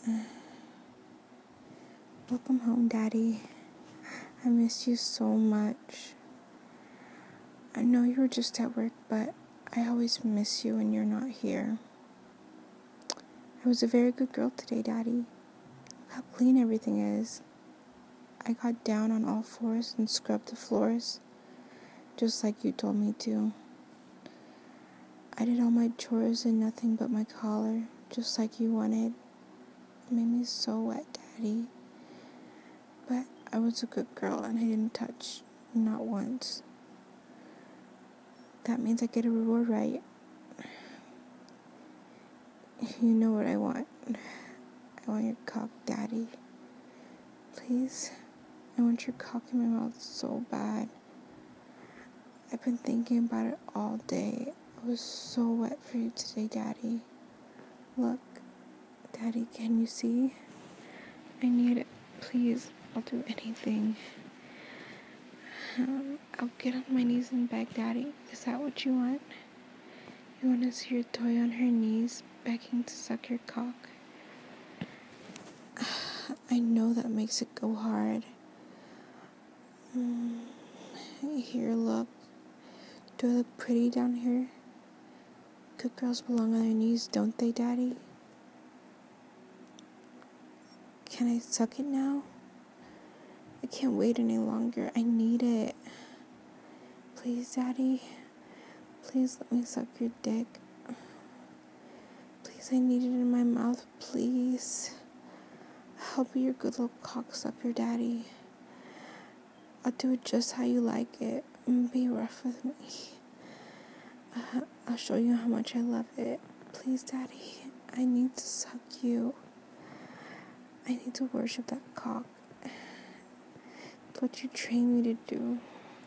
Welcome home, Daddy. I miss you so much. I know you were just at work, but I always miss you when you're not here. I was a very good girl today, Daddy. Look how clean everything is. I got down on all fours and scrubbed the floors, just like you told me to. I did all my chores and nothing but my collar, just like you wanted. It made me so wet, Daddy. But I was a good girl and I didn't touch, not once. That means I get a reward, right? You know what I want. I want your cock, Daddy. Please. I want your cock in my mouth so bad. I've been thinking about it all day. I was so wet for you today, Daddy. Look. Daddy, can you see? I need it. Please. I'll do anything. I'll get on my knees and beg, Daddy. Is that what you want? You want to see your toy on her knees, begging to suck your cock? I know that makes it go hard. Here, look. Do I look pretty down here? Good girls belong on their knees, don't they, Daddy? Can I suck it now? I can't wait any longer. I need it. Please, Daddy. Please let me suck your dick. Please, I need it in my mouth, please. I'll be your good little cocksucker, Daddy. I'll do it just how you like it. Be rough with me. I'll show you how much I love it. Please, Daddy. I need to suck you. I need to worship that cock. It's what you train me to do.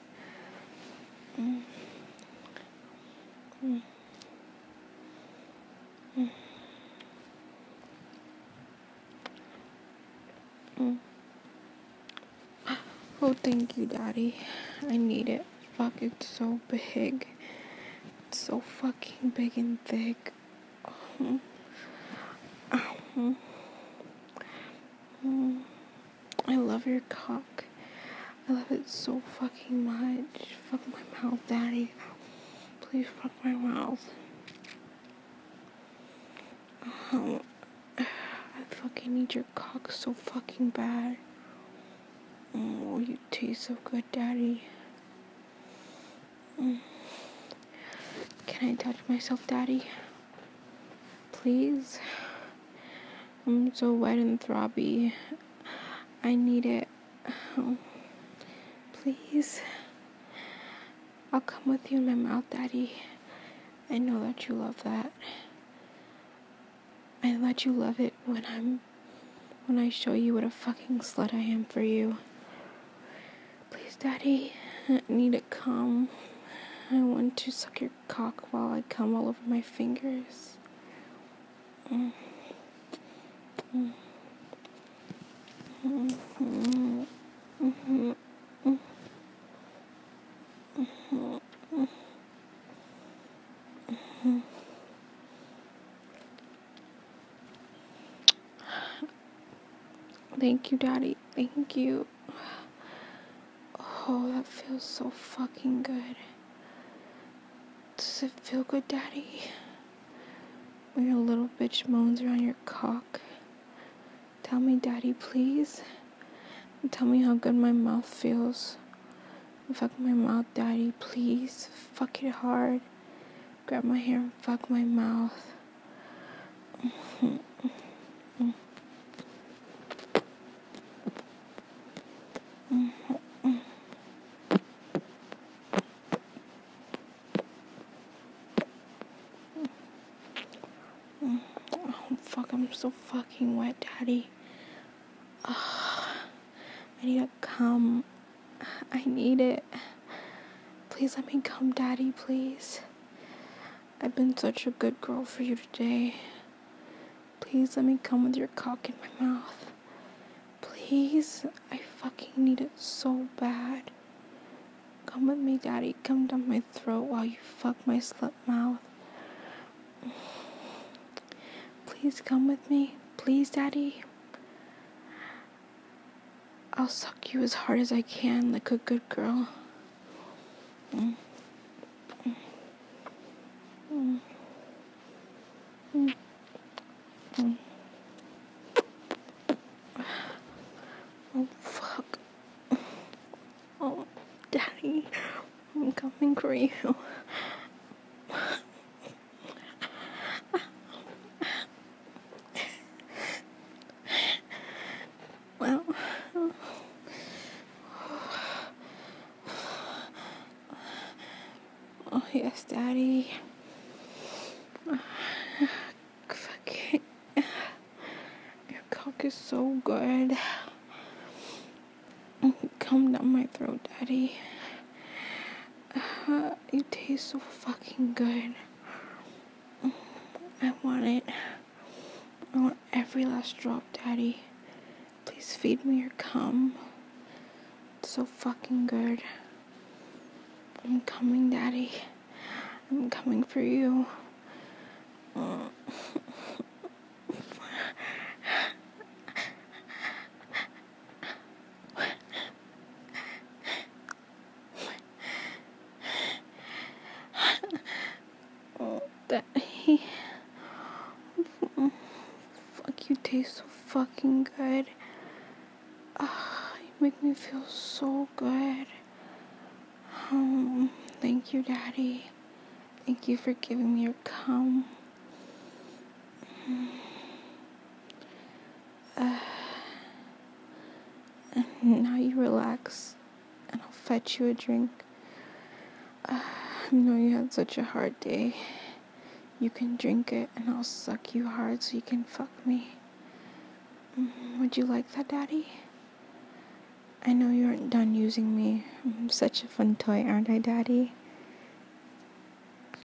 Oh, thank you, Daddy. I need it. Fuck, it's so big. It's so fucking big and thick. I love your cock. I love it so fucking much. Fuck my mouth, Daddy. Please fuck my mouth. I fucking need your cock so fucking bad. Oh, you taste so good, Daddy. Can I touch myself, Daddy? Please? I'm so wet and throbby. I need it. Please? I'll come with you in my mouth, Daddy. I know that you love that. I let you love it when I show you what a fucking slut I am for you. Please, Daddy, I need to come. I want to suck your cock while I come all over my fingers. Thank you, Daddy. Thank you. Oh, that feels so fucking good. Does it feel good, Daddy? When your little bitch moans around your cock. Tell me, Daddy, please. And tell me how good my mouth feels. Fuck my mouth, Daddy, please. Fuck it hard. Grab my hair and fuck my mouth. Oh, fuck, I'm so fucking wet, Daddy. I need to come. I need it. Please let me come, Daddy, please. I've been such a good girl for you today. Please let me come with your cock in my mouth. Please, I fucking need it so bad. Come with me, Daddy. Come down my throat while you fuck my slut mouth. Please come with me. Please, Daddy. I'll suck you as hard as I can, like a good girl. Mm. Mm. Mm. Mm. Oh, fuck. Oh, Daddy, I'm coming for you. Well, oh, yes, Daddy. Fuck it. Your cock is so good. Come down my throat, Daddy. You taste so fucking good. I want it. I want every last drop, Daddy. Please feed me your cum. It's so fucking good. I'm coming, Daddy. I'm coming for you. Oh, Daddy. Fuck, you taste so fucking good. You make me feel so good. Thank you, Daddy. Thank you for giving me your cum. Now you relax, and I'll fetch you a drink. I know you had such a hard day. You can drink it, and I'll suck you hard so you can fuck me. Would you like that, Daddy? I know you aren't done using me. I'm such a fun toy, aren't I, Daddy?